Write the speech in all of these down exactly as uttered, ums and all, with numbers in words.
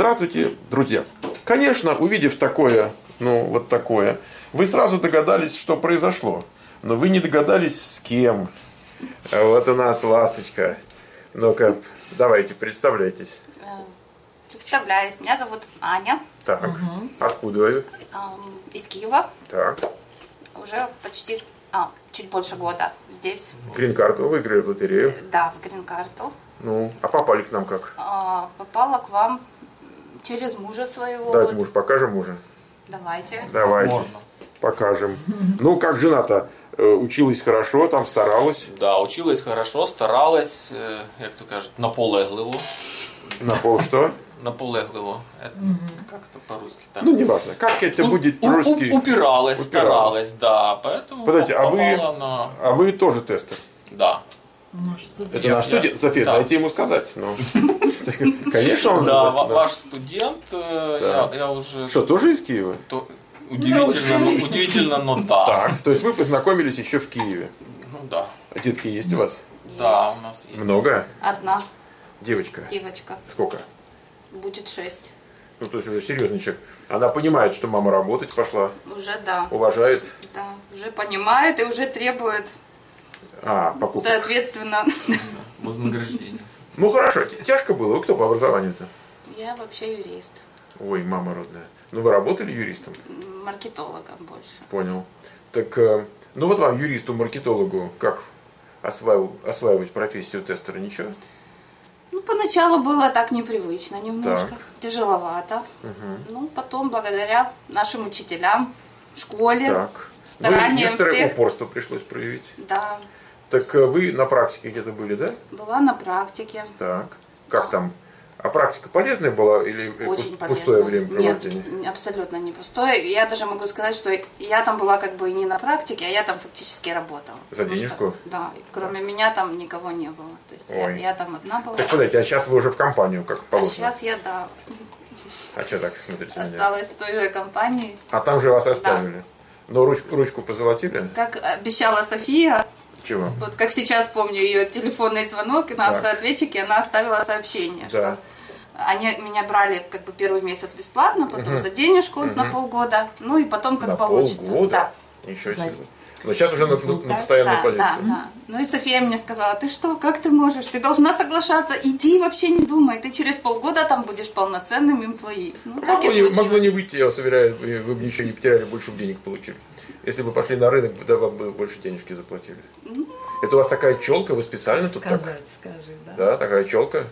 Здравствуйте, друзья. Конечно, увидев такое, ну, вот такое, вы сразу догадались, что произошло. Но вы не догадались, с кем. А вот у нас ласточка. Ну-ка, давайте, представляйтесь. Представляюсь. Меня зовут Аня. Так, угу. Откуда вы? Из Киева. Так. Уже почти, а, чуть больше года здесь. Грин-карту выиграли в лотерею? Да, в грин-карту. Ну, а попали к нам как? А, попала к вам через мужа своего. Давайте, вот. муж, покажем мужа. Давайте. Давайте. Можно. Покажем. Ну, как жена-то? Училась хорошо, там старалась? Да, училась хорошо, старалась, як то кажуть, наполегливо. На пол что? Наполегливо. Это угу. Как-то по-русски так. Ну, неважно. Как это будет по-русски? Упиралась, упиралась, старалась, да. Поэтому Подождите, а вы, на... а вы тоже тестер? Да. Это наш студент? София, да. дайте ему сказать. Ну. Конечно, он... Да, ваш студент, я уже... Что, тоже из Киева? Удивительно, но, удивительно, но да. Так, то есть вы познакомились еще в Киеве? Ну да. А детки есть у вас? Да, у нас есть. Много? Одна. Девочка? Девочка. Сколько? Будет шесть. Ну, то есть уже серьезный человек. Она понимает, что мама работать пошла? Уже да. Уважает? Да, уже понимает и уже требует. А, покупок. Соответственно. Вознаграждение. Ну хорошо, тяжко было. Вы кто по образованию-то? Я вообще юрист. Ой, мама родная. Ну вы работали юристом? Маркетологом больше. Понял. Так, ну вот вам, юристу-маркетологу, как осваивать, осваивать профессию тестера? Ничего? Ну, поначалу было так непривычно немножко, так. Тяжеловато. Угу. Ну, потом, благодаря нашим учителям, школе, так. стараниям ну, некоторое всех. упорство пришлось проявить. Да. Так вы на практике где-то были, да? Была на практике. Так. Как а. там? А практика полезная была или Очень пустое полезная. времяпровождение? Нет, абсолютно не пустое. Я даже могу сказать, что я там была как бы и не на практике, а я там фактически работала. За денежку? Что, да, кроме так. меня там никого не было. То есть я, я там одна была. Так подождите, а сейчас вы уже в компанию, как положено? А сейчас я, да. А что так смотрите на меня? Осталась в той же компании. А там же вас оставили? Да. Но ручку, ручку позолотили? Как обещала София. Чего? Вот как сейчас помню ее телефонный звонок, и на автоответчике она оставила сообщение, да. что они меня брали как бы первый месяц бесплатно, потом угу. за денежку угу. на полгода, ну и потом как на получится. Полгода? Да. Ничего себе. Но сейчас уже на, на, на постоянной да, позиции. Да, да. Ну и София мне сказала: ты что, как ты можешь? Ты должна соглашаться, иди, вообще не думай, ты через полгода там будешь полноценным эмплои. Ну, так могло, и не, случилось. могло не выйти, я вас уверяю, вы, вы бы ничего не потеряли, больше бы денег получили. Если бы пошли на рынок, да, вам бы больше денежки заплатили. Mm. Это у вас такая челка, вы специально тут Сказать, так? скажи, да. Да, такая челка.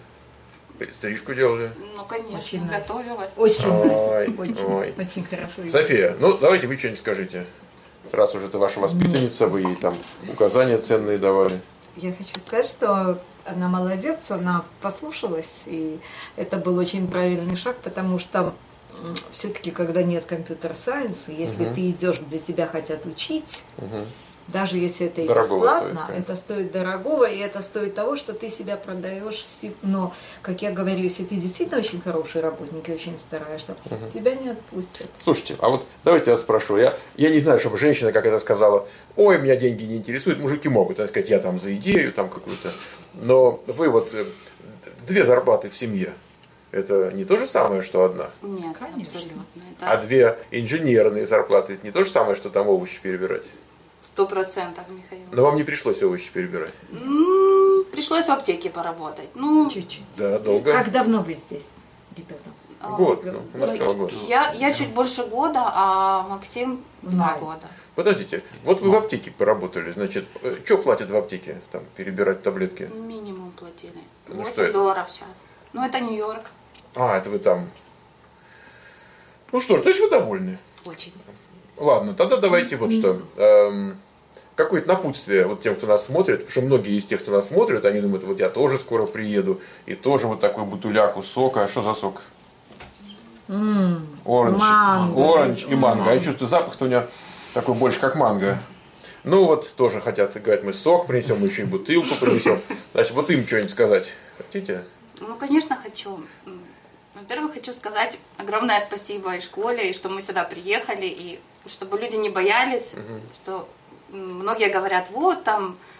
Стрижку делали? Ну, конечно, очень готовилась. Очень, ой, очень, ой. очень хорошо. София, ну давайте вы что-нибудь скажите. Раз уже это ваша воспитанница, вы ей там указания ценные давали. Я хочу сказать, что она молодец, она послушалась, и это был очень правильный шаг, потому что все-таки, когда нет компьютер-сайенса, если угу. ты идешь, где тебя хотят учить, угу. даже если это и дорогого бесплатно, стоит, это стоит дорогого, и это стоит того, что ты себя продаешь. Но, как я говорю, если ты действительно очень хороший работник и очень стараешься, угу. тебя не отпустят. Слушайте, а вот давайте я вас спрошу. Я, я не знаю, чтобы женщина, как это сказала, ой, меня деньги не интересуют, мужики могут, так сказать, я там за идею там какую-то. Но вы вот две зарплаты в семье. Это не то же самое, что одна? Нет, конечно. Абсолютно. Это... А две инженерные зарплаты, это не то же самое, что там овощи перебирать? Сто процентов, Михаил. Но вам не пришлось овощи перебирать? М-м, пришлось в аптеке поработать. Ну, чуть-чуть. Да, долго. Как давно вы здесь, ребята? Год, ну, у нас сказал год. Я, я чуть больше года, а Максим два года. Подождите, вот вы в аптеке поработали, значит, что платят в аптеке, там, перебирать таблетки? Минимум платили. Ну, восемь долларов в час. Ну, это Нью-Йорк. А, это вы там. Ну что ж, то есть вы довольны? Очень. Ладно, тогда давайте вот что. Эм, какое-то напутствие вот тем, кто нас смотрит, потому что многие из тех, кто нас смотрит, они думают, вот я тоже скоро приеду, и тоже вот такой бутыляку сока. А что за сок? Mm, Оранж. Оранж и манго. А я чувствую, запах-то у меня такой больше, как манго. Ну вот, тоже хотят, говорят, мы сок принесем, мы еще и бутылку принесем. Значит, вот им что-нибудь сказать. Хотите? Ну, конечно, хочу. Во-первых, хочу сказать огромное спасибо и школе, и что мы сюда приехали, и чтобы люди не боялись, угу. что многие говорят, вот там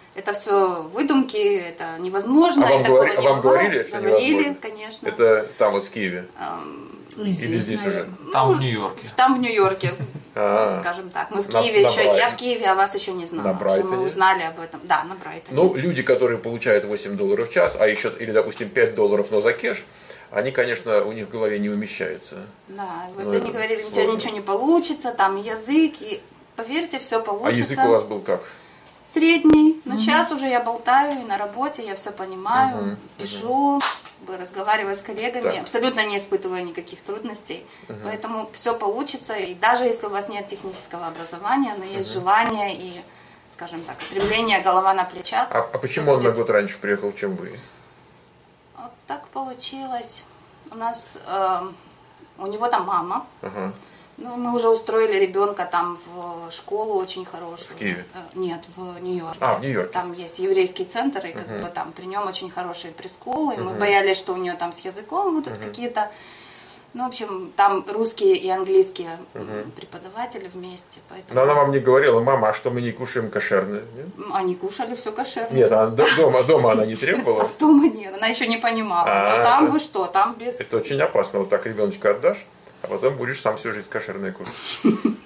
это все выдумки, это невозможно, А вам, и такого говори- а не вам бывает. говорили, что Говорили, невозможно? конечно. Это там вот в Киеве? И Или здесь уже? наверное. Там в Нью-Йорке. Там в Нью-Йорке, А. скажем так. Мы в На- Киеве на еще, Брайтон. я в Киеве, а вас еще не знала. На Уже Брайтоне. мы узнали об этом. Да, на Брайтоне. Ну, люди, которые получают восемь долларов в час, а еще, или, допустим, пять долларов, но за кэш, они, конечно, у них в голове не умещаются. Да, вот Ну, они это говорили, у сложно. тебя ничего не получится, там язык, и поверьте, все А получится. язык у вас был как? Средний, но сейчас уже я болтаю и на работе, я все понимаю, пишу, разговариваю с коллегами, Так. абсолютно не испытываю никаких трудностей. Поэтому все получится, и даже если у вас нет технического образования, но есть желание и, скажем так, стремление, голова на плечах. А, а всё почему он на будет. год раньше приехал, чем вы? Вот так получилось. У нас, э, у него там мама. Ага. Ну, мы уже устроили ребенка там в школу очень хорошую. В Киеве? Э, Нет, в Нью-Йорке. А, в Нью-Йорке. Там есть еврейский центр, и как бы там при нем очень хорошие пресколы. Мы боялись, что у нее там с языком будут какие-то. Ну, в общем, там русские и английские преподаватели вместе. Поэтому Но она вам не говорила: мама, а что мы не кушаем кошерное? Нет, они кушали все кошерно. Нет, она д- дома, дома она не требовала. А дома нет, она еще не понимала. А, Но там это- вы что, там без... Это очень опасно. Вот так ребеночка отдашь, а потом будешь сам всю жизнь кошерное кушать.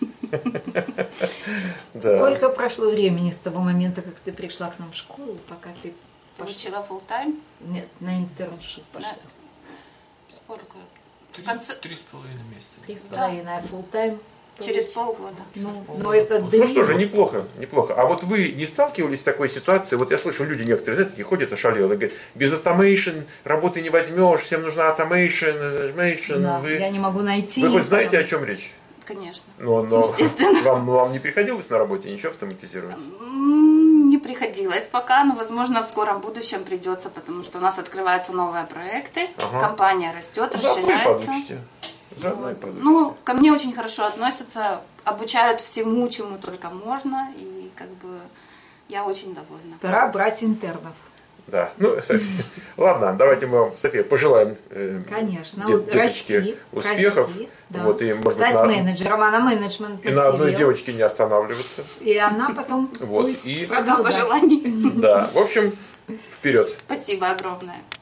Да. Сколько прошло времени с того момента, как ты пришла к нам в школу, пока ты пошла? Получила full time. Нет, на интерншип пошла. Сколько? В Три, конце... три с половиной месяца. Три с половиной, а full тайм? Через полгода. Ну, но это Ну что же, неплохо, неплохо. А вот вы не сталкивались с такой ситуацией? Вот я слышу, люди некоторые, знаете, такие ходят ошалелые, говорят: без автомейшн работы не возьмешь, всем нужна автомейшн, автомейшн. Да, Вы, я не могу найти. вы хоть знаете, о чем речь? Конечно. Но, но Естественно. вам, вам не приходилось на работе ничего автоматизировать? М, Не приходилось пока, но, возможно, в скором будущем придется, потому что у нас открываются новые проекты, Ага. компания растет, Заодно и расширяется. получите. Заодно и получите. Ну, ко мне очень хорошо относятся, обучают всему, чему только можно, и как бы я очень довольна. Пора брать интернов. Да. Ну, София, ладно, давайте мы вам, София, пожелаем э, Конечно, де- вот деточке расти, успехов. расти, да. Вот, и, может быть, стать на, менеджером, а на менеджмент и на одной подсидел. девочке не останавливаться. И она потом Вот, будет и- Много продолжать. пожеланий. Да, в общем, вперед. Спасибо огромное.